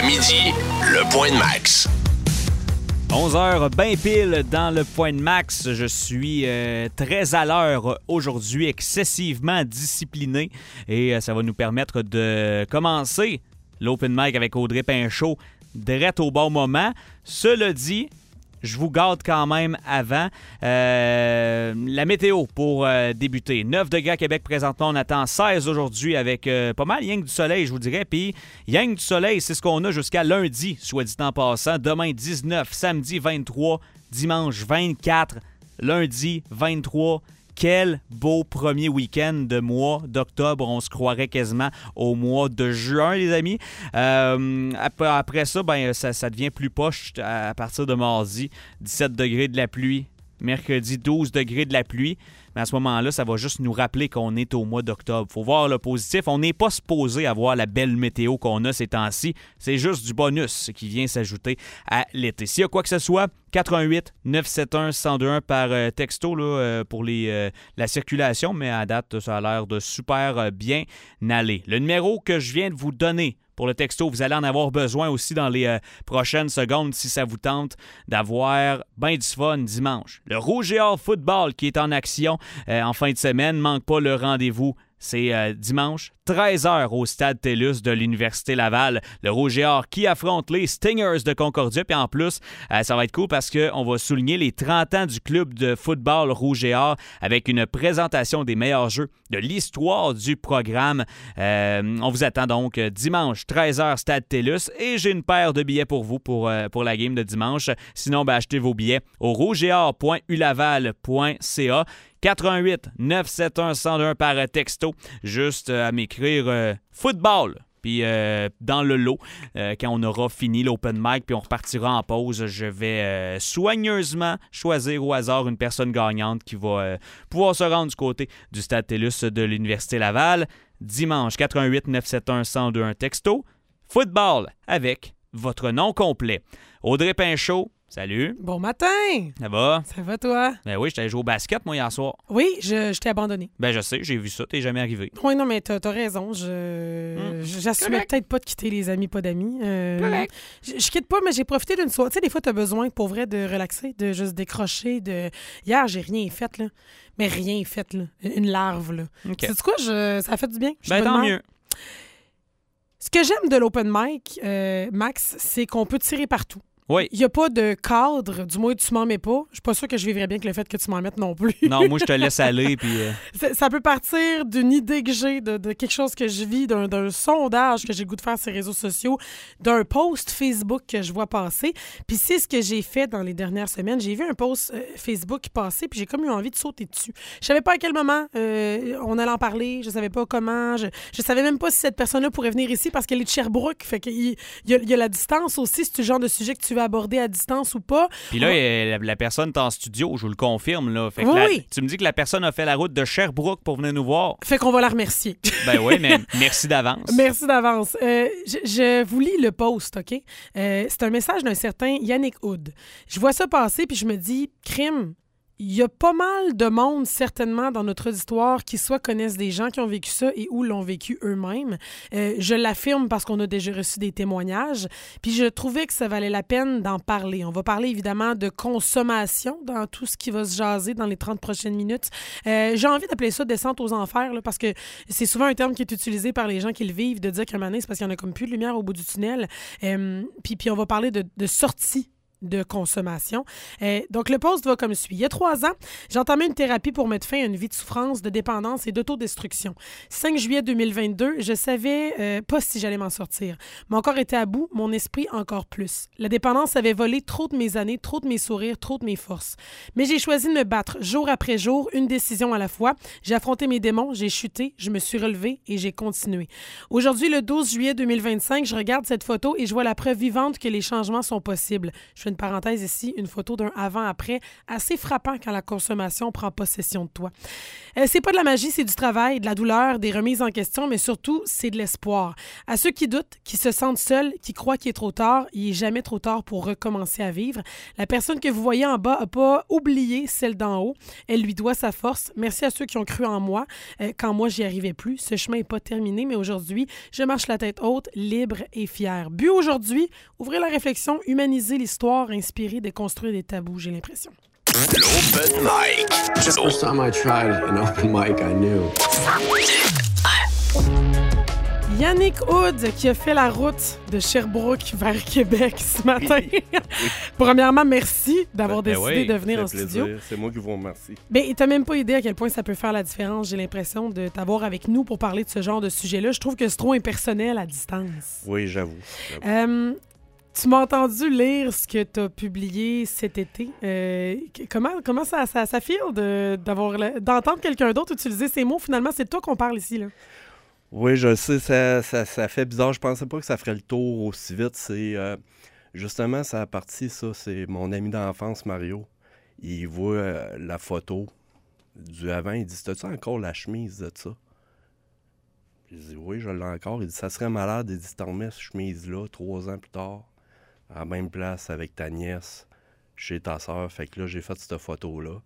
Midi, le point de Max. 11h, bien pile dans le point de Max. Je suis très à l'heure aujourd'hui, excessivement discipliné. Et ça va nous permettre de commencer l'Open Mic avec Audrey Pinchot direct au bon moment. Cela dit, je vous garde quand même avant la météo pour débuter. 9 degrés à Québec présentement, on attend 16 aujourd'hui avec pas mal rien que du soleil, je vous dirais. Puis rien que du soleil, c'est ce qu'on a jusqu'à lundi, soit dit en passant. Demain 19, samedi 23, dimanche 24, lundi 23. Quel beau premier week-end de mois d'octobre. On se croirait quasiment au mois de juin, les amis. Après ça, ça devient plus poche à partir de mardi. 17 degrés de la pluie. Mercredi, 12 degrés de la pluie. Mais à ce moment-là, ça va juste nous rappeler qu'on est au mois d'octobre. Il faut voir le positif. On n'est pas supposé avoir la belle météo qu'on a ces temps-ci. C'est juste du bonus qui vient s'ajouter à l'été. S'il y a quoi que ce soit, 88 971 1021 par texto là, pour la circulation. Mais à date, ça a l'air de super bien aller. Le numéro que je viens de vous donner pour le texto, vous allez en avoir besoin aussi dans les prochaines secondes si ça vous tente d'avoir ben du fun dimanche. Le Rouge et Or Football qui est en action en fin de semaine. Manque pas le rendez-vous. C'est dimanche, 13h au Stade TELUS de l'Université Laval. Le Rouge et Or qui affronte les Stingers de Concordia. Puis en plus, ça va être cool parce qu'on va souligner les 30 ans du club de football Rouge et Or avec une présentation des meilleurs jeux de l'histoire du programme. On vous attend donc dimanche, 13h, Stade TELUS. Et j'ai une paire de billets pour vous pour la game de dimanche. Sinon, achetez vos billets au rougeetor.ulaval.ca. 88 971 1021 par texto. Juste à m'écrire football. Puis dans le lot, quand on aura fini l'open mic, puis on repartira en pause, je vais soigneusement choisir au hasard une personne gagnante qui va pouvoir se rendre du côté du Stade TELUS de l'Université Laval. Dimanche, 88 971 1021 texto. Football avec votre nom complet. Audrey Pinchot. Salut. Bon matin. Ça va? Ça va, toi? Ben oui, j'étais allé jouer au basket, moi, hier soir. Oui, je t'ai abandonné. Ben je sais, j'ai vu ça, t'es jamais arrivé. Oui, non, mais t'as raison. J'assumais peut-être pas de quitter les amis, pas d'amis. Correct. Je quitte pas, mais j'ai profité d'une soirée. Tu sais, des fois, t'as besoin, pour vrai, de relaxer, de juste décrocher. Hier, j'ai rien fait, là. Mais rien fait, là. Une larve, là. Okay. Sais-tu quoi? Ça a fait du bien. Ben tant mieux. Ce que j'aime de l'open mic, Max, c'est qu'on peut tirer partout. Oui. Il n'y a pas de cadre, du moins tu m'en mets pas. Je suis pas sûre que je vivrais bien avec le fait que tu m'en mettes non plus. Non, moi je te laisse aller. Puis Ça peut partir d'une idée que j'ai, de quelque chose que je vis, d'un sondage que j'ai le goût de faire sur les réseaux sociaux, d'un post Facebook que je vois passer. Puis c'est ce que j'ai fait dans les dernières semaines. J'ai vu un post Facebook passer, puis j'ai comme eu envie de sauter dessus. Je savais pas à quel moment on allait en parler, je savais pas comment, je savais même pas si cette personne-là pourrait venir ici parce qu'elle est de Sherbrooke. Fait qu'il y a la distance aussi, c'est le genre de sujet que tu veux aborder à distance ou pas. Puis là, la personne est en studio, je vous le confirme. Là. Fait que oui. tu me dis que la personne a fait la route de Sherbrooke pour venir nous voir. Fait qu'on va la remercier. Ben oui, mais merci d'avance. Merci d'avance. Je vous lis le post, OK? C'est un message d'un certain Yannick Hood. Je vois ça passer, puis je me dis, crime, il y a pas mal de monde, certainement, dans notre auditoire qui soit connaissent des gens qui ont vécu ça et ou l'ont vécu eux-mêmes. Je l'affirme parce qu'on a déjà reçu des témoignages. Puis je trouvais que ça valait la peine d'en parler. On va parler, évidemment, de consommation dans tout ce qui va se jaser dans les 30 prochaines minutes. J'ai envie d'appeler ça descente aux enfers, là, parce que c'est souvent un terme qui est utilisé par les gens qui le vivent, de dire qu'à un moment donné, c'est parce qu'il n'y en a comme plus de lumière au bout du tunnel. Puis on va parler de sortie de consommation. Donc, le post va comme suit. Il y a 3 ans, j'ai entamé une thérapie pour mettre fin à une vie de souffrance, de dépendance et d'autodestruction. 5 juillet 2022, je savais pas si j'allais m'en sortir. Mon corps était à bout, mon esprit encore plus. La dépendance avait volé trop de mes années, trop de mes sourires, trop de mes forces. Mais j'ai choisi de me battre jour après jour, une décision à la fois. J'ai affronté mes démons, j'ai chuté, je me suis relevée et j'ai continué. Aujourd'hui, le 12 juillet 2025, je regarde cette photo et je vois la preuve vivante que les changements sont possibles. Je fais une parenthèse ici, une photo d'un avant-après assez frappant quand la consommation prend possession de toi. C'est pas de la magie, c'est du travail, de la douleur, des remises en question, mais surtout, c'est de l'espoir. À ceux qui doutent, qui se sentent seuls, qui croient qu'il est trop tard, il est jamais trop tard pour recommencer à vivre. La personne que vous voyez en bas n'a pas oublié celle d'en haut. Elle lui doit sa force. Merci à ceux qui ont cru en moi quand moi, j'y arrivais plus. Ce chemin n'est pas terminé, mais aujourd'hui, je marche la tête haute, libre et fière. But aujourd'hui, ouvrir la réflexion, humaniser l'histoire, inspirer, déconstruire des tabous, j'ai l'impression. L'open mic. First time I tried an open mic, I knew. Yannick Hood qui a fait la route de Sherbrooke vers Québec ce matin. Oui. Premièrement, merci d'avoir décidé de venir en studio. C'est moi qui vous remercie. Ben, t'as même pas idée à quel point ça peut faire la différence, j'ai l'impression, de t'avoir avec nous pour parler de ce genre de sujet-là. Je trouve que c'est trop impersonnel à distance. Oui, j'avoue. Tu m'as entendu lire ce que tu as publié cet été. Comment ça file d'entendre quelqu'un d'autre utiliser ces mots? Finalement, c'est de toi qu'on parle ici, là. Oui, je le sais, ça fait bizarre. Je pensais pas que ça ferait le tour aussi vite. C'est justement, ça a parti, ça. C'est mon ami d'enfance, Mario. Il voit la photo du avant. Il dit, t'as-tu encore la chemise de ça? Je dis, oui, je l'ai encore. Il dit, ça serait malade. Il dit, t'en remets cette chemise-là 3 ans plus tard, à la même place avec ta nièce, chez ta sœur. Fait que là, j'ai fait cette photo-là.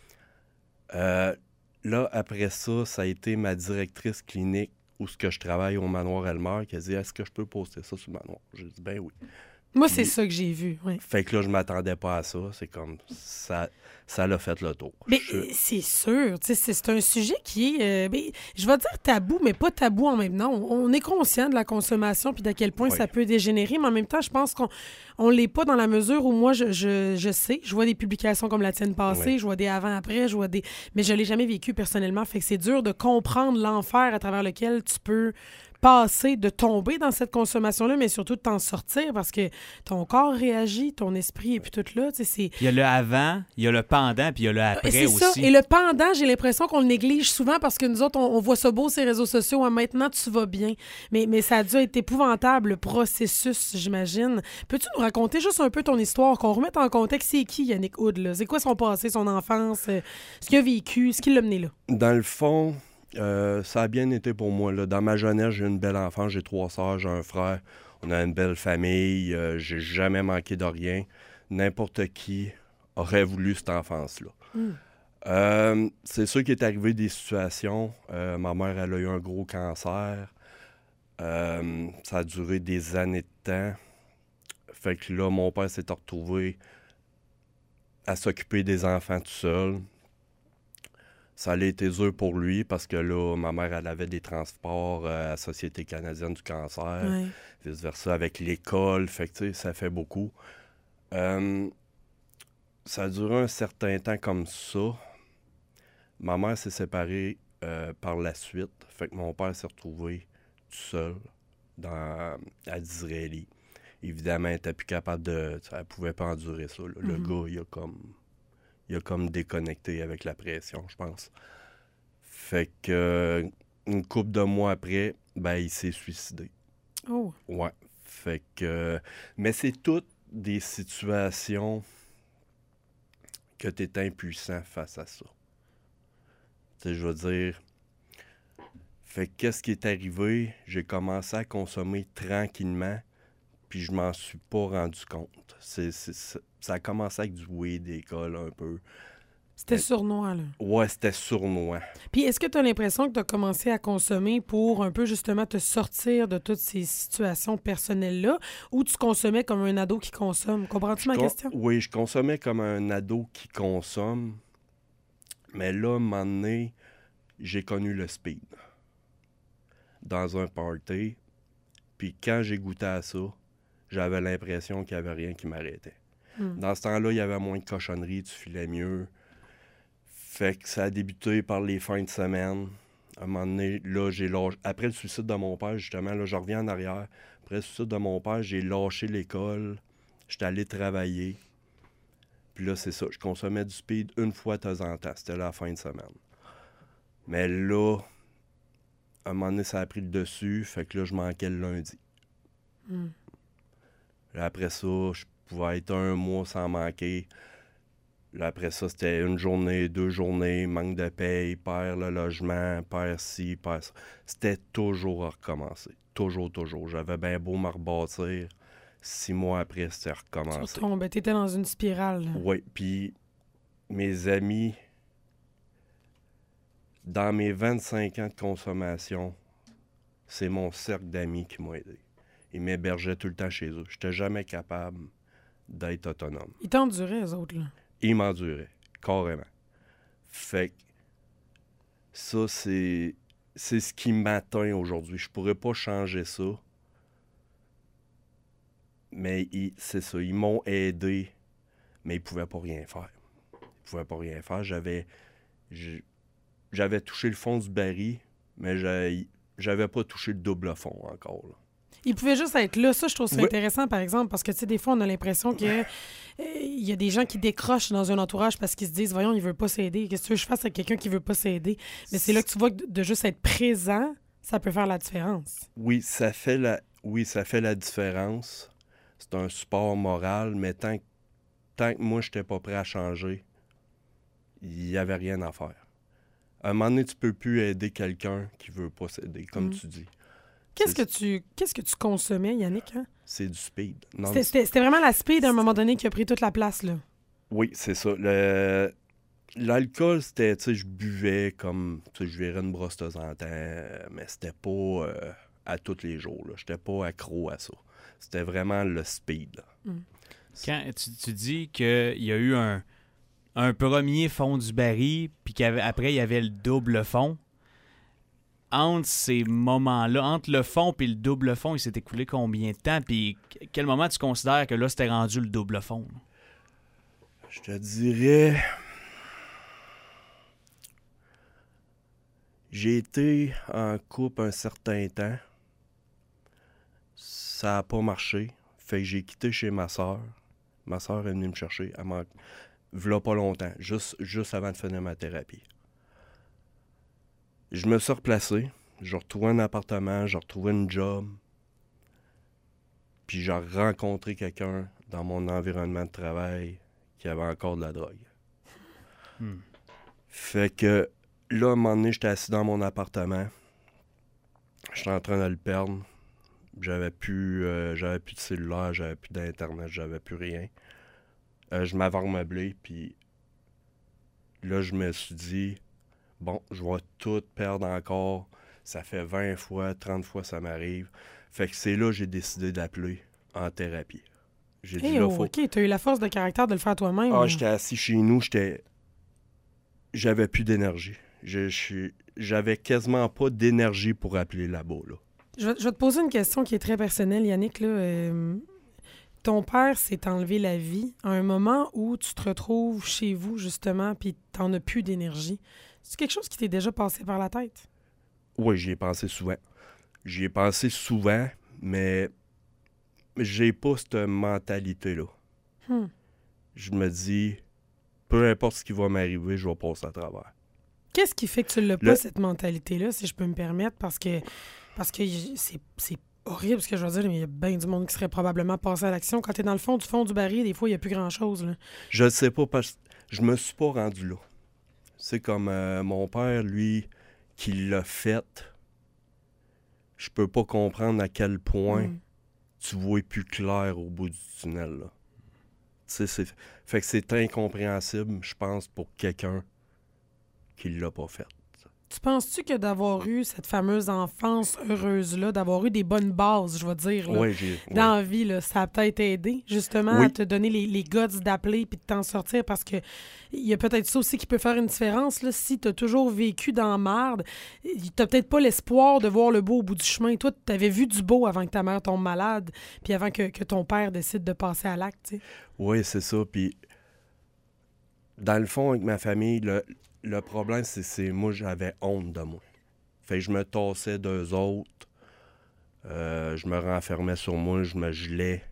Là, après ça, ça a été ma directrice clinique où ce que je travaille au Manoir Elmer qui a dit, est-ce que je peux poster ça sur le manoir? J'ai dit, ben oui. Moi, c'est ça que j'ai vu, oui. Fait que là, je m'attendais pas à ça. C'est comme, ça l'a fait le tour. Mais c'est sûr, c'est un sujet qui est, je vais dire tabou, mais pas tabou en même temps. On est conscient de la consommation puis d'à quel point ça peut dégénérer, mais en même temps, je pense qu'on l'est pas dans la mesure où moi, je sais, je vois des publications comme la tienne passée, je vois des avant-après, mais je l'ai jamais vécu personnellement. Fait que c'est dur de comprendre l'enfer à travers lequel tu peux passer, de tomber dans cette consommation-là, mais surtout de t'en sortir parce que ton corps réagit, ton esprit et puis tout là. Il y a le avant, il y a le pendant, puis il y a le après aussi. C'est ça. Et le pendant, j'ai l'impression qu'on le néglige souvent parce que nous autres, on voit ça beau sur les réseaux sociaux. Hein, maintenant, tu vas bien. Mais ça a dû être épouvantable, le processus, j'imagine. Peux-tu nous raconter juste un peu ton histoire, qu'on remette en contexte? C'est qui, Yannick Hood, là? C'est quoi son passé, son enfance, ce qu'il a vécu, ce qui l'a mené là? Dans le fond, ça a bien été pour moi. Là. Dans ma jeunesse, j'ai une belle enfance, j'ai 3 sœurs, j'ai un frère. On a une belle famille, j'ai jamais manqué de rien. N'importe qui aurait voulu cette enfance-là. C'est sûr qu'il est arrivé des situations. Ma mère, elle a eu un gros cancer. Ça a duré des années de temps. Fait que là, mon père s'est retrouvé à s'occuper des enfants tout seul. Ça allait été dur pour lui parce que là, ma mère, elle avait des transports à la Société canadienne du cancer, vice-versa, avec l'école. Fait que, tu sais, ça fait beaucoup. Ça a duré un certain temps comme ça. Ma mère s'est séparée par la suite. Fait que mon père s'est retrouvé tout seul à Disraeli. Évidemment, elle n'était plus capable de... Elle pouvait pas endurer ça. Là. Le gars, il a comme déconnecté avec la pression, je pense. Fait que une couple de mois après, ben il s'est suicidé. Oh. Ouais. Fait que... Mais c'est toutes des situations que tu es impuissant face à ça. Tu sais, je veux dire... Fait que qu'est-ce qui est arrivé? J'ai commencé à consommer tranquillement, puis je m'en suis pas rendu compte. Ça a commencé avec du weed d'école un peu. C'était sournois, là. Ouais, c'était sournois. Puis est-ce que tu as l'impression que tu as commencé à consommer pour un peu justement te sortir de toutes ces situations personnelles-là, ou tu consommais comme un ado qui consomme? Comprends-tu ma question? Oui, je consommais comme un ado qui consomme, mais là, à un moment donné, j'ai connu le speed dans un party, puis quand j'ai goûté à ça, j'avais l'impression qu'il n'y avait rien qui m'arrêtait. Dans ce temps-là, il y avait moins de cochonneries, tu filais mieux. Fait que ça a débuté par les fins de semaine. À un moment donné, là, j'ai lâché... Après le suicide de mon père, justement, là, je reviens en arrière. Après le suicide de mon père, j'ai lâché l'école. J'étais allé travailler. Puis là, c'est ça. Je consommais du speed une fois de temps en temps. C'était la fin de semaine. Mais là, à un moment donné, ça a pris le dessus. Fait que là, je manquais le lundi. Après ça, je pouvais être 1 mois sans manquer. Là, après ça, c'était 1 journée, 2 journées, manque de paye, perd le logement, perd ci, perd ça. C'était toujours à recommencer. Toujours. J'avais bien beau me rebâtir. 6 mois après, c'était recommencé. Tu retombes, t'étais dans une spirale. Oui, puis mes amis, dans mes 25 ans de consommation, c'est mon cercle d'amis qui m'a aidé. Ils m'hébergeaient tout le temps chez eux. Je n'étais jamais capable d'être autonome. Ils t'enduraient, eux autres, là. Ils m'enduraient, carrément. Fait que ça, c'est ce qui m'atteint aujourd'hui. Je pourrais pas changer ça. Mais c'est ça, ils m'ont aidé, mais ils pouvaient pas rien faire. J'avais touché le fond du baril, mais j'avais pas touché le double fond encore, là. Ils pouvaient juste être là. Ça, je trouve ça Oui. intéressant, par exemple, parce que, tu sais, des fois, on a l'impression que il y a des gens qui décrochent dans un entourage parce qu'ils se disent, voyons, il veut pas s'aider. Qu'est-ce que tu veux que je fasse avec quelqu'un qui veut pas s'aider? Mais c'est là que tu vois que de juste être présent, ça peut faire la différence. Oui, ça fait la différence. C'est un support moral, mais tant que moi, je n'étais pas prêt à changer, il n'y avait rien à faire. À un moment donné, tu peux plus aider quelqu'un qui veut pas s'aider, comme tu dis. Qu'est-ce que tu consommais, Yannick? Hein? C'est du speed. Non, C'était vraiment la speed à un moment donné qui a pris toute la place, là. Oui, c'est ça. L'alcool, c'était, tu sais, je buvais comme, tu sais, je verrais une brosse de temps en temps, mais c'était pas à tous les jours, là. J'étais pas accro à ça. C'était vraiment le speed, là. Quand tu dis qu'il y a eu un premier fond du baril, puis qu'après, il y avait le double fond, entre ces moments-là, entre le fond et le double fond, il s'est écoulé combien de temps? Puis quel moment tu considères que là, c'était rendu le double fond? Là? Je te dirais... J'ai été en couple un certain temps. Ça n'a pas marché. Fait que j'ai quitté chez ma soeur. Ma soeur est venue me chercher. V'là pas longtemps, juste avant de finir ma thérapie. Je me suis replacé. J'ai retrouvé un appartement, j'ai retrouvé une job. Puis j'ai rencontré quelqu'un dans mon environnement de travail qui avait encore de la drogue. Fait que là, à un moment donné, j'étais assis dans mon appartement. J'étais en train de le perdre. J'avais plus de cellulaire, j'avais plus d'internet, j'avais plus rien. Je m'avais remeublé, puis là, je me suis dit, bon, je vais tout perdre encore. Ça fait 20 fois, 30 fois ça m'arrive. Fait que c'est là que j'ai décidé d'appeler en thérapie. J'ai dit, là, faut... OK, t'as eu la force de caractère de le faire toi-même. Ah, j'étais assis chez nous, j'avais plus d'énergie. J'avais quasiment pas d'énergie pour appeler là-bas, là. Je vais te poser une question qui est très personnelle, Yannick. Là, ton père s'est enlevé la vie à un moment où tu te retrouves chez vous, justement, puis t'en as plus d'énergie. C'est quelque chose qui t'est déjà passé par la tête? Oui, j'y ai pensé souvent. Mais j'ai pas cette mentalité-là. Je me dis, peu importe ce qui va m'arriver, je vais passer à travers. Qu'est-ce qui fait que tu l'as pas, cette mentalité-là, si je peux me permettre? Parce que c'est horrible ce que je veux dire, mais il y a bien du monde qui serait probablement passé à l'action. Quand t'es dans le fond du baril, des fois, il n'y a plus grand-chose, là. Je ne sais pas, parce que je me suis pas rendu là. C'est comme mon père, lui, qui l'a fait. Je peux pas comprendre à quel point tu vois plus clair au bout du tunnel, là. Fait que c'est incompréhensible, je pense, pour quelqu'un qui l'a pas fait. Tu penses-tu que d'avoir eu cette fameuse enfance heureuse-là, d'avoir eu des bonnes bases, je vais dire, là, dans la vie, là, ça a peut-être aidé, justement, à te donner les guts d'appeler puis de t'en sortir, parce que il y a peut-être ça aussi qui peut faire une différence, là. Si t'as toujours vécu dans la merde, t'as peut-être pas l'espoir de voir le beau au bout du chemin. Toi, t'avais vu du beau avant que ta mère tombe malade, puis avant que ton père décide de passer à l'acte, tu sais. Oui, c'est ça, puis dans le fond, avec ma famille, le problème, c'est moi, j'avais honte de moi. Fait que je me tassais d'eux autres. Je me renfermais sur moi, je me gelais.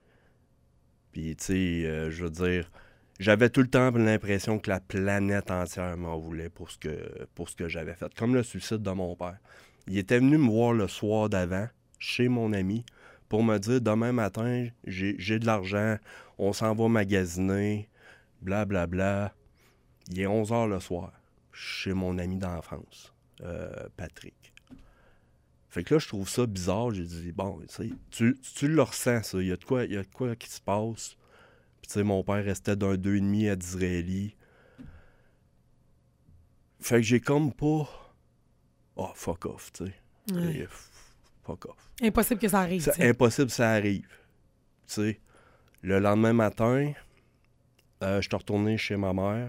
Puis, tu sais, je veux dire, j'avais tout le temps l'impression que la planète entière m'en voulait pour ce que j'avais fait. Comme le suicide de mon père. Il était venu me voir le soir d'avant, chez mon ami, pour me dire, demain matin, j'ai de l'argent, on s'en va magasiner, blablabla. Il est 11h le soir, chez mon ami d'enfance, Patrick. Fait que là, je trouve ça bizarre. J'ai dit, bon, tu le ressens, ça. Il y a de quoi qui se passe. Puis, tu sais, mon père restait d'un 2,5 à d'Israéli. Fait que j'ai comme pas... Oh, fuck off, tu sais. Ouais. Fuck off. Impossible que ça arrive. C'est impossible que ça arrive. Tu sais, le lendemain matin, je suis retourné chez ma mère.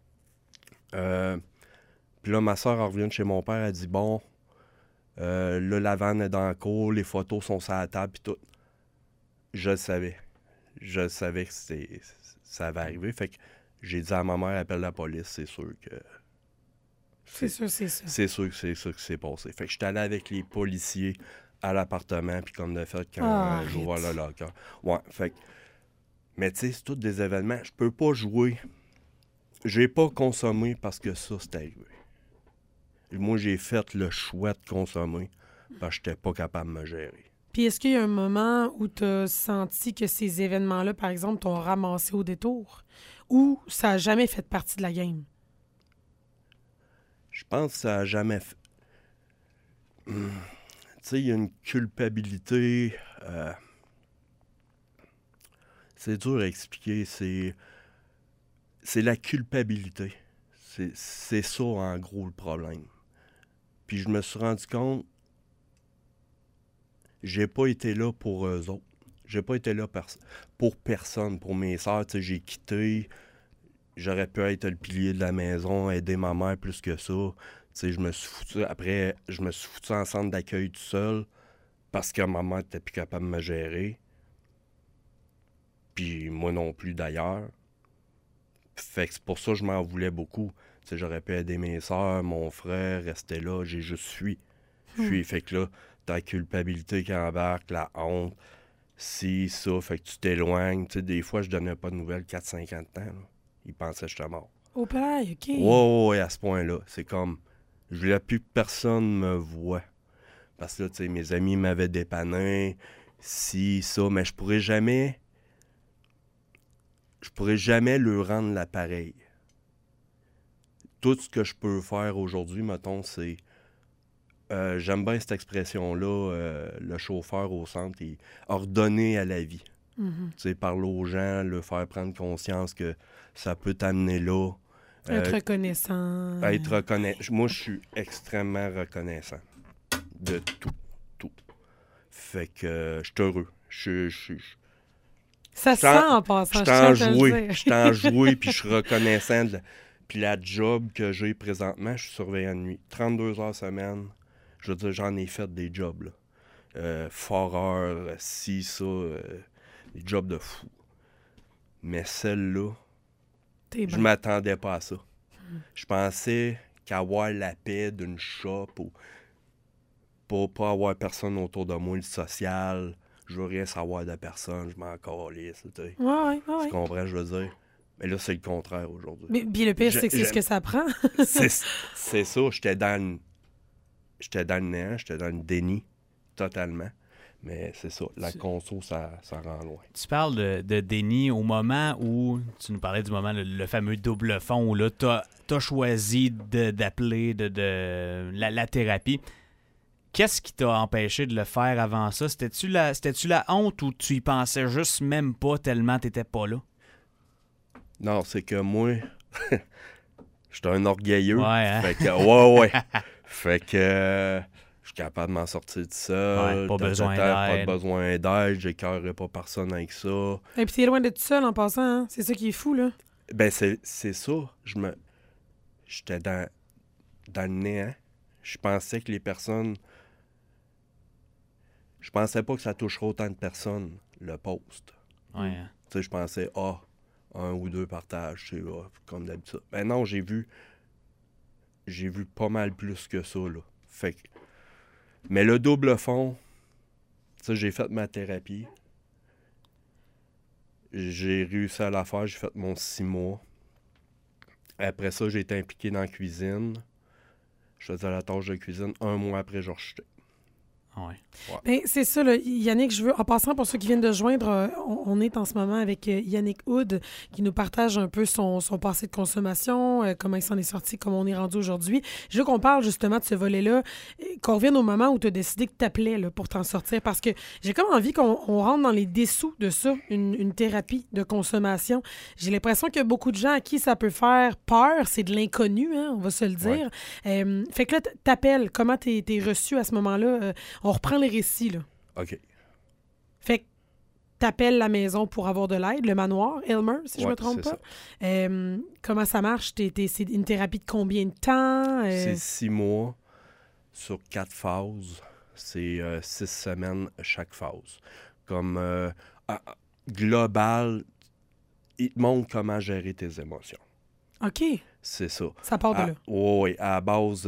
Puis là, ma soeur revient de chez mon père. Elle dit, bon... là, la vanne est dans la cour, les photos sont sur la table, puis tout. Je le savais. Je savais que ça allait arriver. Fait que j'ai dit à ma mère, appelle la police, c'est sûr que... C'est sûr, c'est ça. C'est sûr que c'est ça qui s'est passé. Fait que j'étais allé avec les policiers à l'appartement, puis comme de fait, quand j'ouvre le locker. Ouais, fait que... Mais tu sais, c'est tous des événements. Je peux pas jouer. J'ai pas consommé parce que ça, c'est arrivé. Moi, j'ai fait le choix de consommer parce que j'étais pas capable de me gérer. Puis est-ce qu'il y a un moment où tu as senti que ces événements-là, par exemple, t'ont ramassé au détour? Ou ça n'a jamais fait partie de la game? Je pense que ça n'a jamais fait... Tu sais, il y a une culpabilité... C'est dur à expliquer. C'est la culpabilité. C'est ça, en gros, le problème. Puis je me suis rendu compte, j'ai pas été là pour eux autres. J'ai pas été là pour personne, pour mes sœurs. Tu sais, j'ai quitté. J'aurais pu être le pilier de la maison, aider ma mère plus que ça. Tu sais, je me suis foutu en centre d'accueil tout seul parce que ma mère n'était plus capable de me gérer. Puis moi non plus, d'ailleurs. Fait que c'est pour ça que je m'en voulais beaucoup. Tu sais, j'aurais pu aider mes sœurs, mon frère, rester là. J'ai juste fui. Fait que là, ta culpabilité qui embarque, la honte, ça. Fait que tu t'éloignes. Tu sais, des fois, je donnais pas de nouvelles 4-5 ans de temps. Là. Ils pensaient que j'étais mort. Au père, OK. Ouais, à ce point-là. C'est comme... Je voulais plus que personne me voie. Parce que là, tu sais, mes amis m'avaient dépanné, ça. Mais je pourrais jamais leur rendre l'appareil. Tout ce que je peux faire aujourd'hui, mettons, c'est... j'aime bien cette expression-là, le chauffeur au centre, et ordonner à la vie. Mm-hmm. Tu sais, parler aux gens, leur faire prendre conscience que ça peut t'amener là. Être reconnaissant. Être reconnaissant. Moi, je suis extrêmement reconnaissant de tout. Fait que je suis heureux. Ça se sent en passant. Je suis enjoué, puis je suis reconnaissant. Puis la job que j'ai présentement, je suis surveillant de nuit. 32 heures semaine. Je veux dire, j'en ai fait des jobs, là. Foreur, ça, des jobs de fou. Mais celle-là, je m'attendais pas à ça. Je pensais qu'avoir la paix d'une shop ou pas avoir personne autour de moi, le social, je veux rien savoir de personne, je m'en calisse, tu sais. Ouais. Tu comprends, je veux dire? Mais là, c'est le contraire aujourd'hui. Mais puis le pire, c'est que c'est ce que ça prend. c'est ça, j'étais dans le néant, j'étais dans le déni, totalement. Mais c'est ça, la conso, ça rend loin. Tu parles de déni au moment où, tu nous parlais du moment, le fameux double fond, où là, t'as choisi d'appeler la thérapie. Qu'est-ce qui t'a empêché de le faire avant ça? C'était-tu la honte ou tu y pensais juste même pas tellement t'étais pas là? Non, c'est que moi, j'étais un orgueilleux. Ouais, hein? Fait que, ouais. Fait que je suis capable de m'en sortir tout seul. Ouais, pas besoin Pas d'aide. besoin d'aide. J'écœurerai pas personne avec ça. Et puis t'es loin d'être tout seul en passant, hein? C'est ça qui est fou, là. Ben, c'est ça. J'étais dans le néant. Je pensais que les personnes... Je pensais pas que ça toucherait autant de personnes, le post. Ouais, hein? Tu sais, je pensais, 1 ou 2 partages, tu sais, comme d'habitude. Ben non, j'ai vu pas mal plus que ça, là. Fait que... Mais le double fond, tu sais, j'ai fait ma thérapie. J'ai réussi à la faire, j'ai fait mon 6 mois. Après ça, j'ai été impliqué dans la cuisine. Je faisais la tâche de cuisine. 1 mois après, j'ai rejeté. Ouais. Ben, c'est ça, là, Yannick, je veux, en passant, pour ceux qui viennent de joindre, on est en ce moment avec Yannick Hood qui nous partage un peu son passé de consommation, comment il s'en est sorti, comment on est rendu aujourd'hui. Je veux qu'on parle justement de ce volet-là, qu'on revienne au moment où tu as décidé que tu t'appelais là, pour t'en sortir, parce que j'ai comme envie qu'on rentre dans les dessous de ça, une thérapie de consommation. J'ai l'impression qu'il y a beaucoup de gens à qui ça peut faire peur, c'est de l'inconnu, hein, on va se le dire. Fait que là, t'appelles, comment t'es reçu à ce moment-là? On reprend les récits, là. OK. Fait que t'appelles la maison pour avoir de l'aide, le manoir, Elmer, si je me trompe pas. Comment ça marche? C'est une thérapie de combien de temps? C'est 6 mois sur 4 phases. C'est 6 semaines chaque phase. Comme global, il te montre comment gérer tes émotions. OK. C'est ça. Ça part de là. Oui, à la base,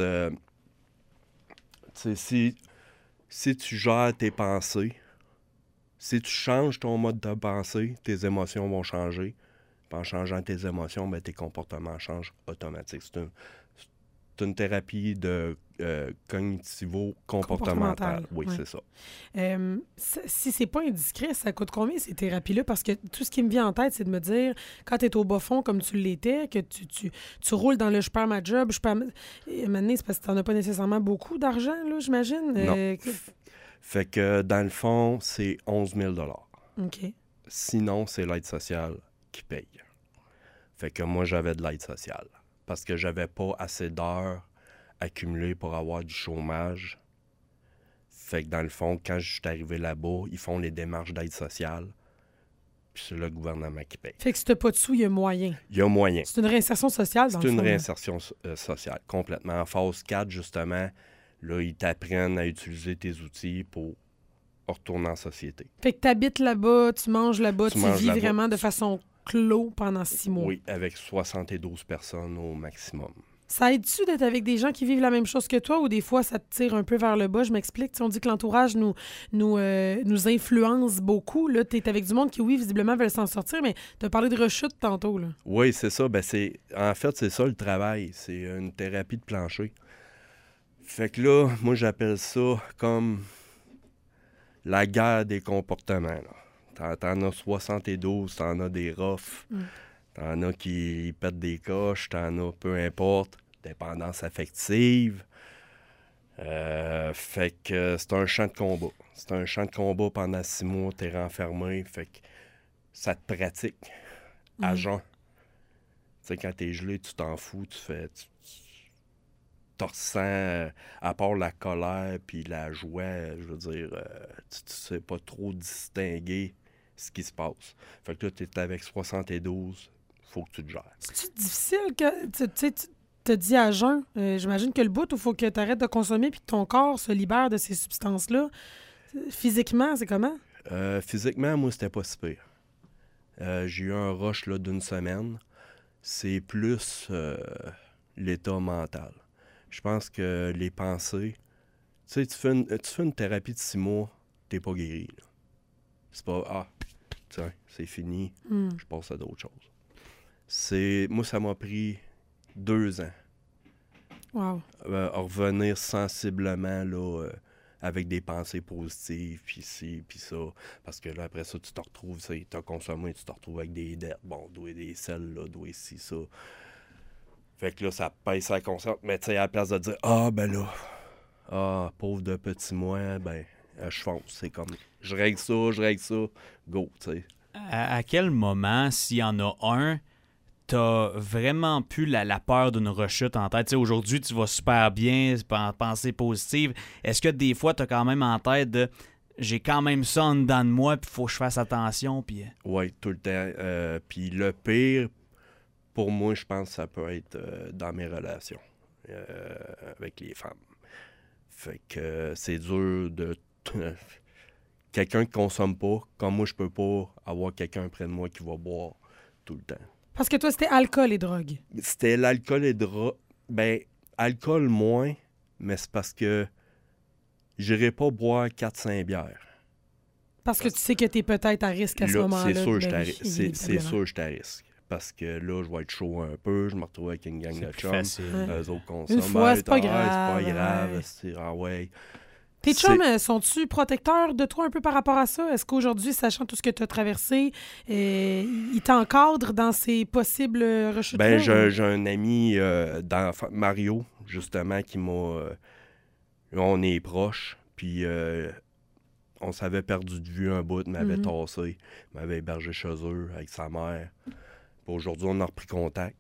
tu sais, si tu gères tes pensées, si tu changes ton mode de pensée, tes émotions vont changer. Puis en changeant tes émotions, ben, tes comportements changent automatiquement. C'est une thérapie de cognitivo-comportementale. Oui, ouais. c'est ça. Si c'est pas indiscret, ça coûte combien ces thérapies-là? Parce que tout ce qui me vient en tête, c'est de me dire, quand tu es au bas fond comme tu l'étais, que tu roules dans le « je perds ma job », je perds... Et maintenant, c'est parce que tu n'en as pas nécessairement beaucoup d'argent, là, j'imagine? Non. Fait que dans le fond, c'est 11 000 $. OK. Sinon, c'est l'aide sociale qui paye. Fait que moi, j'avais de l'aide sociale parce que j'avais pas assez d'heures accumulées pour avoir du chômage. Fait que dans le fond, quand je suis arrivé là-bas, ils font les démarches d'aide sociale. Puis c'est le gouvernement qui paye. Fait que si t'as pas de sous, il y a moyen. Il y a moyen. C'est une réinsertion sociale, dans le fond. C'est une réinsertion sociale, complètement. En phase 4, justement, là, ils t'apprennent à utiliser tes outils pour retourner en société. Fait que t'habites là-bas, tu manges là-bas, tu vis là-bas. vraiment de façon clos pendant 6 mois. Oui, avec 72 personnes au maximum. Ça aide-tu d'être avec des gens qui vivent la même chose que toi ou des fois ça te tire un peu vers le bas? Je m'explique. On dit que l'entourage nous influence beaucoup. Tu es avec du monde qui, oui, visiblement veulent s'en sortir, mais tu as parlé de rechute tantôt. Là. Oui, c'est ça. Ben, en fait, c'est ça le travail. C'est une thérapie de plancher. Fait que là, moi, j'appelle ça comme la guerre des comportements. Là. T'en as 72, t'en as des roughs. T'en as qui pètent des coches, t'en as peu importe, dépendance affective. Fait que c'est un champ de combat. C'est un champ de combat pendant 6 mois, t'es renfermé. Fait que ça te pratique à jeun. Tu sais, quand t'es gelé, tu t'en fous, tu ressens, à part la colère puis la joie, je veux dire, tu sais pas trop distinguer ce qui se passe. Fait que là, t'es avec 72, faut que tu te gères. C'est-tu difficile que tu te dis à jeun? J'imagine que le bout où il faut que tu arrêtes de consommer puis que ton corps se libère de ces substances-là. Physiquement, c'est comment? Physiquement, moi, c'était pas si pire. J'ai eu un rush là, d'1 semaine. C'est plus l'état mental. Je pense que les pensées... Tu sais, tu fais une thérapie de 6 mois, t'es pas guéri. Là. C'est pas... tiens, c'est fini, je passe à d'autres choses. Moi, ça m'a pris 2 ans. Wow. À revenir sensiblement là, avec des pensées positives, puis ci, puis ça. Parce que là, après ça, tu te retrouves, tu as consommé, tu te retrouves avec des dettes. Bon, doué des selles, là, doué ci, ça. Fait que là, ça pèse la conscience. Mais tu sais, à la place de dire, pauvre de petit moi, ben, je fonce. C'est comme, je règle ça, go, tu sais. À quel moment, s'il y en a un, t'as vraiment plus la peur d'une rechute en tête? T'sais, aujourd'hui, tu vas super bien, pensée positive. Est-ce que des fois, t'as quand même en tête de j'ai quand même ça en dedans de moi, puis il faut que je fasse attention? Puis... Oui, tout le temps. Puis le pire, pour moi, je pense que ça peut être dans mes relations avec les femmes. Fait que c'est dur de... quelqu'un qui consomme pas, comme moi, je peux pas avoir quelqu'un près de moi qui va boire tout le temps. Parce que toi, c'était alcool et drogue. C'était l'alcool et drogue. Ben, alcool moins, mais c'est parce que j'irais pas boire 4-5 bières. Parce que tu sais que t'es peut-être à risque à ce moment-là. C'est sûr que je suis à risque. Parce que là, je vais être chaud un peu, je me retrouve avec une gang de chums. Eux autres consomment. Une fois, c'est pas grave. C'est pas grave. Tes chums, sont-tu protecteurs de toi un peu par rapport à ça? Est-ce qu'aujourd'hui, sachant tout ce que tu as traversé, ils t'encadrent dans ces possibles rechutes-là? J'ai un ami, Mario, justement, qui m'a... on est proches, puis on s'avait perdu de vue un bout, m'avait tassé, m'avait hébergé chez eux avec sa mère. Puis aujourd'hui, on a repris contact.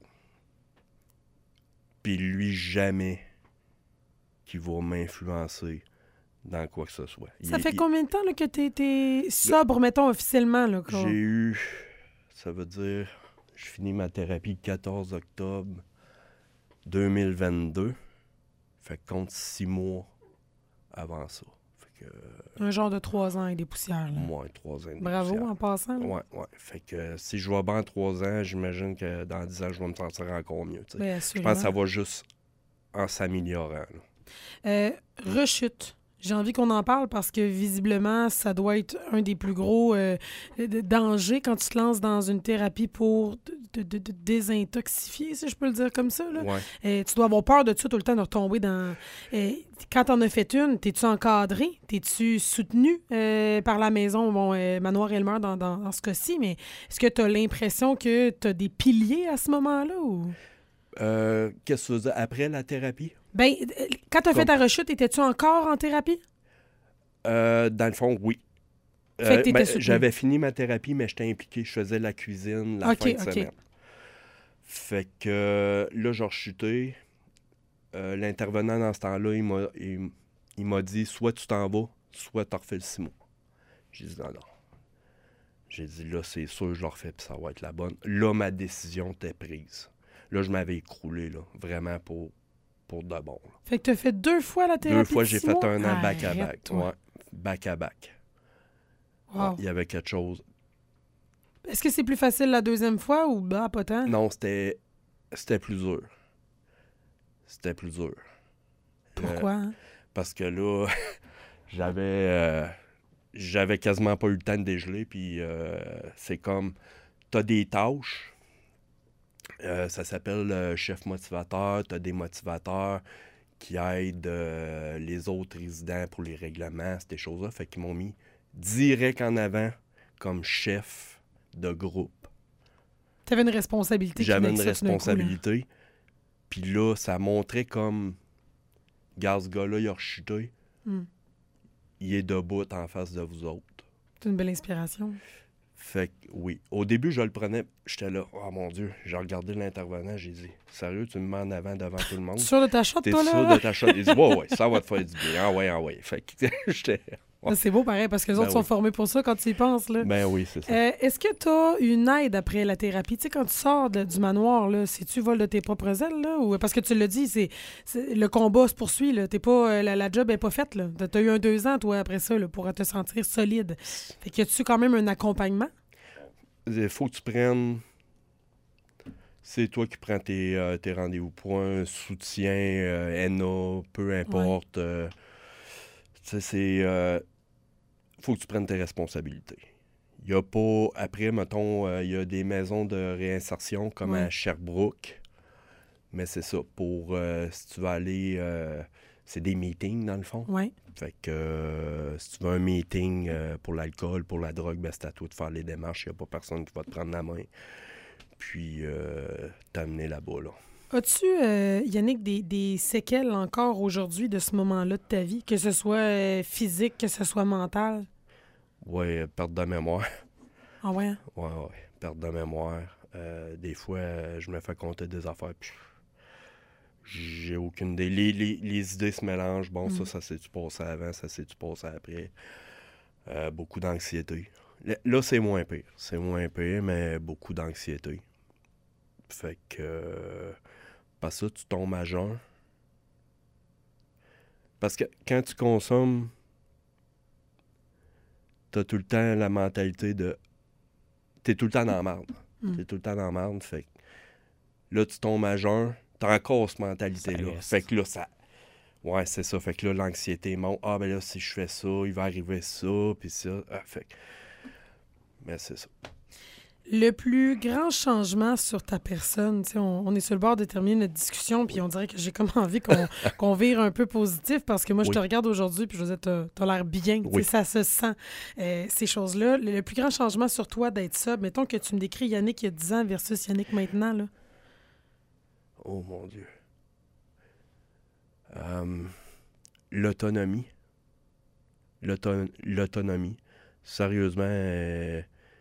Puis lui, jamais qu'il va m'influencer dans quoi que ce soit. Ça fait combien de temps là, que tu étais sobre, mettons, officiellement? Là, j'ai eu... Ça veut dire... Je finis ma thérapie le 14 octobre 2022. Fait que compte 6 mois avant ça. Fait que... Un genre de 3 ans et des poussières. Là. Moins 3 ans et des Bravo, poussières. en passant. Ouais. Fait que si je vais bien en 3 ans, j'imagine que dans 10 ans, je vais me sentir encore mieux. Bien, je pense que ça va juste en s'améliorant. Rechute. J'ai envie qu'on en parle parce que visiblement, ça doit être un des plus gros dangers quand tu te lances dans une thérapie pour te désintoxifier, si je peux le dire comme ça. Là. Ouais. Tu dois avoir peur de ça tout le temps, de retomber dans... quand t'en as fait une, t'es-tu encadré? T'es-tu soutenu par la maison? Bon, Manoir Elmer dans ce cas-ci, mais est-ce que t'as l'impression que t'as des piliers à ce moment-là? Ou... Qu'est-ce que tu veux dire? Après la thérapie? Ben, quand tu as fait ta rechute, étais-tu encore en thérapie? Dans le fond, oui. Fait que t'étais soutenu. J'avais fini ma thérapie, mais j'étais impliqué. Je faisais la cuisine la fin de semaine. Fait que là, j'ai rechuté. L'intervenant dans ce temps-là, il m'a dit soit tu t'en vas, soit tu refais le 6 mois. J'ai dit non. J'ai dit là, c'est sûr, je le refais, puis ça va être la bonne. Là, ma décision était prise. Là, je m'avais écroulé, là, vraiment pour de bon. Là. Fait que tu as fait 2 fois la thérapie. 2 fois, j'ai fait un an back-à-back. Ouais, back-à-back. Wow. Ouais, il y avait quelque chose. Est-ce que c'est plus facile la deuxième fois ou pas tant? Non, c'était plus dur. C'était plus dur. Pourquoi? Parce que là, j'avais quasiment pas eu le temps de dégeler. Puis c'est comme, t'as des tâches. Ça s'appelle chef motivateur. Tu as des motivateurs qui aident les autres résidents pour les règlements, ces choses-là. Fait qu'ils m'ont mis direct en avant comme chef de groupe. Tu avais une responsabilité. J'avais une responsabilité. Puis là, ça montrait comme, regarde, ce gars-là, il a rechuté. Il est debout en face de vous autres. C'est une belle inspiration. Fait que oui. Au début, je le prenais, j'étais là, oh mon Dieu, j'ai regardé l'intervenant, j'ai dit, sérieux, tu me mets en avant devant tout le monde? T'es sûr de ta shot, toi, là? T'es sûr de ta shot? Il dit, ouais, ça va te faire du bien. Ah ouais. Fait que j'étais... Ouais. C'est beau, pareil, parce que les autres sont formés pour ça quand tu y penses, là. Ben oui, c'est ça. Est-ce que tu as une aide après la thérapie? Tu sais, quand tu sors du manoir, là, c'est-tu vol de tes propres ailes, là? Ou... Parce que tu l'as dit, le combat se poursuit, là. T'es pas, la job n'est pas faite, là. T'as eu 2 ans, toi, après ça, là, pour te sentir solide. Fait que as-tu quand même un accompagnement? Il faut que tu prennes... C'est toi qui prends tes rendez-vous points, soutien, ENA, peu importe. Ouais. Tu sais, faut que tu prennes tes responsabilités. Il n'y a pas... Après, mettons, il y a des maisons de réinsertion comme à Sherbrooke. Mais c'est ça. Pour... si tu veux aller... c'est des meetings, dans le fond. Oui. Fait que si tu veux un meeting pour l'alcool, pour la drogue, ben c'est à toi de faire les démarches. Il n'y a pas personne qui va te prendre la main. Puis t'amener là-bas, là. As-tu, Yannick, des séquelles encore aujourd'hui de ce moment-là de ta vie, que ce soit physique, que ce soit mental? Oui, perte de mémoire. Ah ouais? Oui, perte de mémoire. Des fois, je me fais compter des affaires, puis j'ai aucune idée. Les idées se mélangent. Bon, ça s'est-tu passé avant, ça s'est-tu passé après. Beaucoup d'anxiété. Là, c'est moins pire. C'est moins pire, mais beaucoup d'anxiété. Fait que... Parce que ça, tu tombes à jeun. Parce que quand tu consommes, t'as tout le temps la mentalité de... T'es tout le temps dans la marde. T'es tout le temps dans la marde. Fait que là, tu tombes à jeun, t'as encore cette mentalité-là. Fait que là, ça... Ouais, c'est ça. Fait que là, l'anxiété monte. Ah, ben là, si je fais ça, il va arriver ça, puis ça. Ah, fait que... Mais c'est ça. Le plus grand changement sur ta personne, on est sur le bord de terminer notre discussion, puis on dirait que j'ai comme envie qu'on vire un peu positif, parce que moi, je te regarde aujourd'hui, puis je veux dire, t'as l'air bien, ça se sent, ces choses-là. Le plus grand changement sur toi d'être ça, mettons que tu me décris Yannick il y a 10 ans versus Yannick maintenant, là. Oh mon Dieu. L'autonomie. L'autonomie. Sérieusement...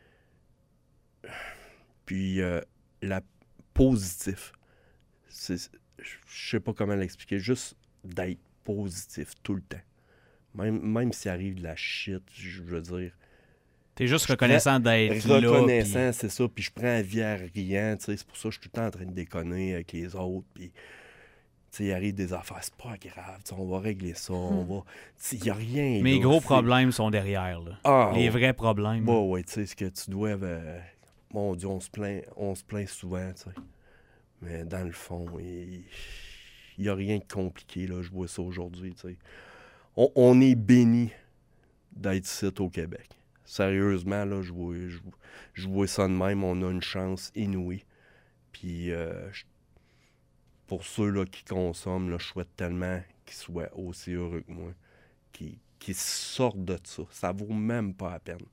Puis la positif. Je sais pas comment l'expliquer. Juste d'être positif tout le temps. Même s'il arrive de la shit, je veux dire. T'es juste reconnaissant d'être là. Reconnaissant, c'est ça. Puis je prends la vie à rien. C'est pour ça que je suis tout le temps en train de déconner avec les autres. Puis il arrive des affaires, c'est pas grave. On va régler ça. Il n'y a rien. Mais les là, gros problèmes sont derrière. Là. Les vrais problèmes. Oui, tu sais, ce que tu dois... Mon Dieu, on se plaint souvent, tu sais. Mais dans le fond, il n'y a rien de compliqué, là. Je vois ça aujourd'hui, tu sais. On est béni d'être ici au Québec. Sérieusement, là, je vois ça de même. On a une chance inouïe. Puis, pour ceux là, qui consomment, là, je souhaite tellement qu'ils soient aussi heureux que moi, qu'ils sortent de ça. Ça vaut même pas la peine.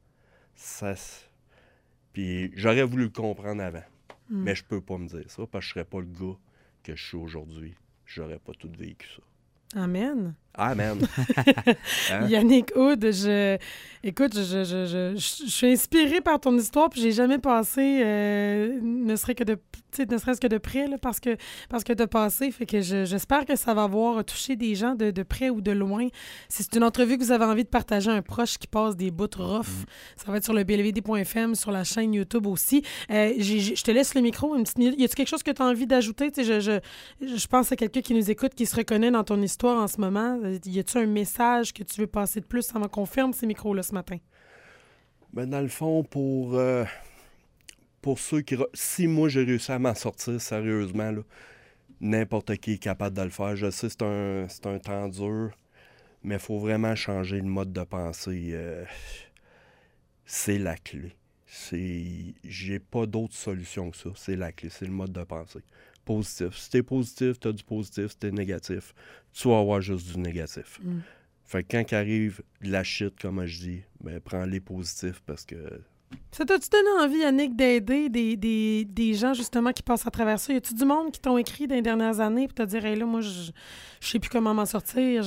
Puis j'aurais voulu le comprendre avant. Mais je peux pas me dire ça, parce que je serais pas le gars que je suis aujourd'hui. J'aurais pas tout vécu ça. Amen. Amen. Hein? Yannick Hood, écoute, je suis inspirée par ton histoire, puis j'ai jamais passé, ne serait-ce que de près, là, parce que t'as passé, fait que j'espère que ça va avoir touché des gens de près ou de loin. Si c'est une entrevue que vous avez envie de partager à un proche qui passe des bouts rough, ça va être sur le blvd.fm, sur la chaîne YouTube aussi. Je te laisse le micro, une petite minute. Y a-tu quelque chose que tu as envie d'ajouter? Je pense à quelqu'un qui nous écoute, qui se reconnaît dans ton histoire en ce moment. Y a-tu un message que tu veux passer de plus? Ça me confirme ces micros-là ce matin. Ben dans le fond, pour ceux qui... Si moi, j'ai réussi à m'en sortir sérieusement, là, n'importe qui est capable de le faire. Je sais, c'est un temps dur, mais il faut vraiment changer le mode de pensée. C'est la clé. J'ai pas d'autre solution que ça. C'est la clé. C'est le mode de pensée. Positif. Si t'es positif, t'as du positif. Si t'es négatif, tu vas avoir juste du négatif. Fait que quand il arrive de la shit, comme je dis, ben prends les positifs parce que... Ça t'a-tu donné envie, Yannick, d'aider des gens, justement, qui passent à travers ça? Y a-tu du monde qui t'ont écrit dans les dernières années pour te dire, hey, là, moi, je sais plus comment m'en sortir?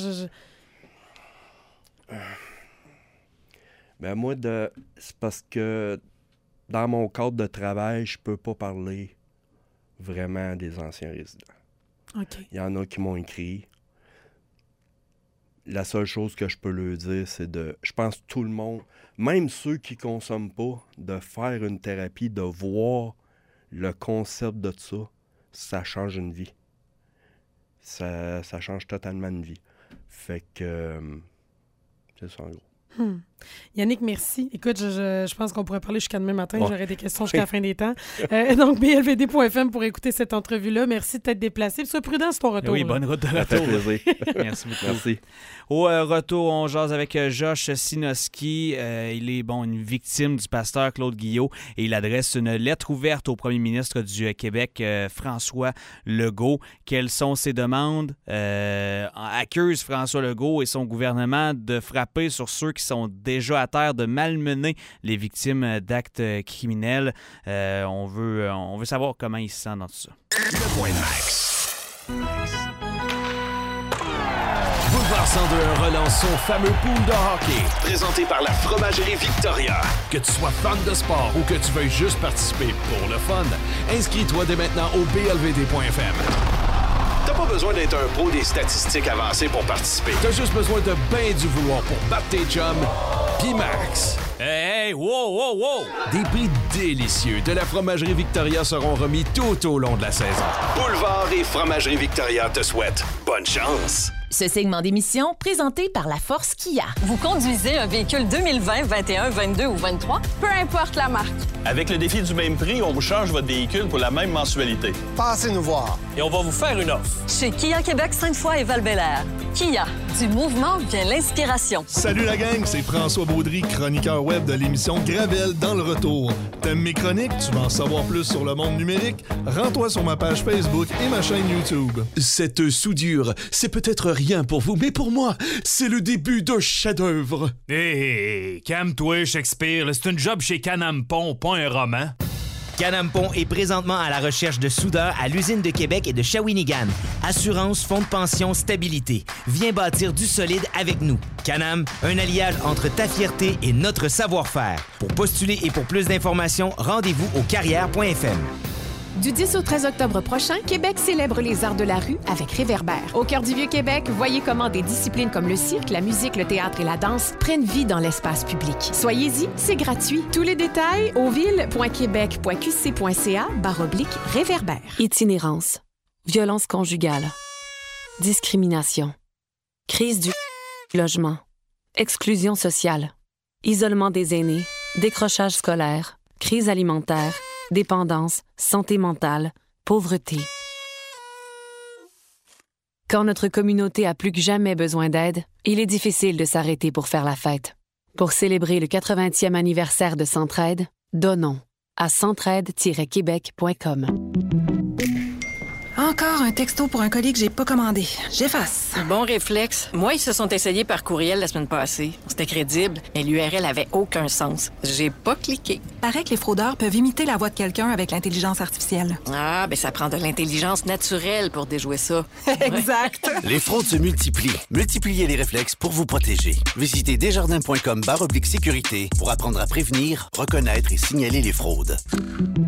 Ben moi, c'est parce que dans mon cadre de travail, je peux pas parler vraiment des anciens résidents. OK. Il y en a qui m'ont écrit. La seule chose que je peux leur dire, c'est je pense tout le monde, même ceux qui consomment pas, de faire une thérapie, de voir le concept de ça, ça change une vie. Ça change totalement une vie. Fait que c'est ça en gros. Yannick, merci. Écoute, je pense qu'on pourrait parler jusqu'à demain matin. Ouais. J'aurai des questions jusqu'à la fin des temps. Donc, blvd.fm pour écouter cette entrevue-là. Merci de t'être déplacé. Sois prudent sur ton retour. Oui, bonne route de retour. Merci beaucoup. Merci. Au retour, on jase avec Josh Sinoski. Il est une victime du pasteur Claude Guillot et il adresse une lettre ouverte au premier ministre du Québec, François Legault. Quelles sont ses demandes? Accuse François Legault et son gouvernement de frapper sur ceux qui sont déjà à terre, de malmener les victimes d'actes criminels. On veut savoir comment il se sent dans tout ça. Le Point Max. Boulevard 102 relance son fameux pool de hockey. Présenté par la Fromagerie Victoria. Que tu sois fan de sport ou que tu veuilles juste participer pour le fun, inscris-toi dès maintenant au blvd.fm. T'as pas besoin d'être un pro des statistiques avancées pour participer. T'as juste besoin de ben du vouloir pour battre tes chums, pis Max. Hey, wow! Des prix délicieux de la Fromagerie Victoria seront remis tout au long de la saison. Boulevard et Fromagerie Victoria te souhaitent bonne chance. Ce segment d'émission présenté par la Force Kia. Vous conduisez un véhicule 2020, 21, 22 ou 23? Peu importe la marque. Avec le défi du même prix, on vous change votre véhicule pour la même mensualité. Passez nous voir. Et on va vous faire une offre. Chez Kia Québec, Sainte-Foy et Val-Bélair. Kia, du mouvement vient l'inspiration. Salut la gang, c'est François Baudry, chroniqueur web de l'émission Gravel dans le retour. T'aimes mes chroniques? Tu veux en savoir plus sur le monde numérique? Rends-toi sur ma page Facebook et ma chaîne YouTube. Cette soudure, c'est peut-être rien pour vous, mais pour moi, c'est le début d'un chef-d'œuvre. Hé, calme-toi, Shakespeare. C'est une job chez Canampon, pas un roman. Canampon est présentement à la recherche de soudeurs à l'usine de Québec et de Shawinigan. Assurance, fonds de pension, stabilité. Viens bâtir du solide avec nous. Canam, un alliage entre ta fierté et notre savoir-faire. Pour postuler et pour plus d'informations, rendez-vous au carrière.fm. Du 10 au 13 octobre prochain, Québec célèbre les arts de la rue avec Réverbère. Au cœur du Vieux-Québec, voyez comment des disciplines comme le cirque, la musique, le théâtre et la danse prennent vie dans l'espace public. Soyez-y, c'est gratuit. Tous les détails au ville.québec.qc.ca/réverbère. Itinérance, violence conjugale, discrimination, crise du logement, exclusion sociale, isolement des aînés, décrochage scolaire, crise alimentaire, dépendance, santé mentale, pauvreté. Quand notre communauté a plus que jamais besoin d'aide, il est difficile de s'arrêter pour faire la fête. Pour célébrer le 80e anniversaire de Centraide, donnons à centraide-québec.com. Encore un texto pour un colis que j'ai pas commandé. J'efface. Bon réflexe. Moi, ils se sont essayés par courriel la semaine passée. C'était crédible, mais l'URL avait aucun sens. J'ai pas cliqué. Paraît que les fraudeurs peuvent imiter la voix de quelqu'un avec l'intelligence artificielle. Ah, ben ça prend de l'intelligence naturelle pour déjouer ça. Exact. Les fraudes se multiplient. Multipliez les réflexes pour vous protéger. Visitez desjardins.com/sécurité pour apprendre à prévenir, reconnaître et signaler les fraudes.